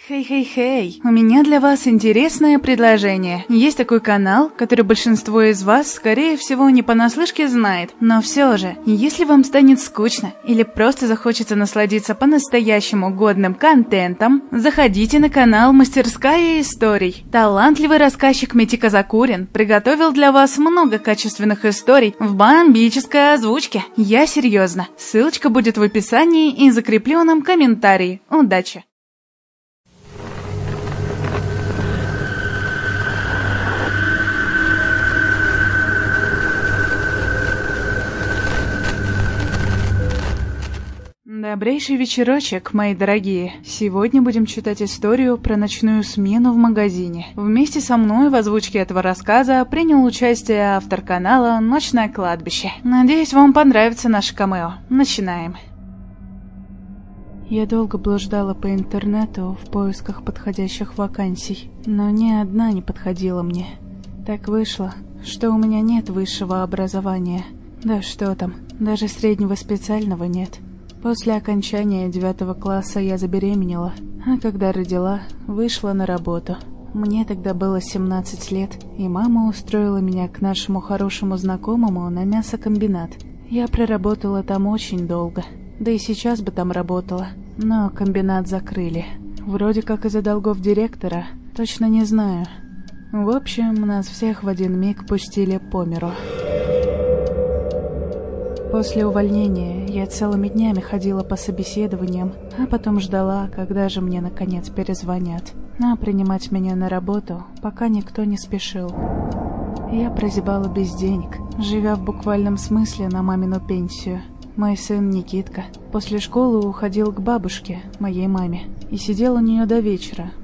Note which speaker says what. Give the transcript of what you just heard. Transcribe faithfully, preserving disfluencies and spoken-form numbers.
Speaker 1: Хей-хей-хей, у меня для вас интересное предложение. Есть такой канал, который большинство из вас, скорее всего, не понаслышке знает. Но все же, если вам станет скучно или просто захочется насладиться по-настоящему годным контентом, заходите на канал «Мастерская историй». Талантливый рассказчик Митика Закурин приготовил для вас много качественных историй в бомбической озвучке. Я серьезно. Ссылочка будет в описании и закрепленном комментарии. Удачи! Добрейший вечерочек, мои дорогие. Сегодня будем читать историю про ночную смену в магазине. Вместе со мной в озвучке этого рассказа принял участие автор канала «Ночное кладбище». Надеюсь, вам понравится наше камео. Начинаем. Я долго блуждала по интернету в поисках подходящих вакансий, но ни одна не подходила мне. Так вышло, что у меня нет высшего образования. Да что там, даже среднего специального нет. После окончания девятого класса я забеременела, а когда родила, вышла на работу. Мне тогда было семнадцать лет, и мама устроила меня к нашему хорошему знакомому на мясокомбинат. Я проработала там очень долго, да и сейчас бы там работала, но комбинат закрыли. Вроде как из-за долгов директора, точно не знаю. В общем, нас всех в один миг пустили по миру. После увольнения я целыми днями ходила по собеседованиям, а потом ждала, когда же мне наконец перезвонят. Но принимать меня на работу пока никто не спешил. Я прозябала без денег, живя в буквальном смысле на мамину пенсию. Мой сын Никитка после школы уходил к бабушке, моей маме, и сидел у нее до вечера,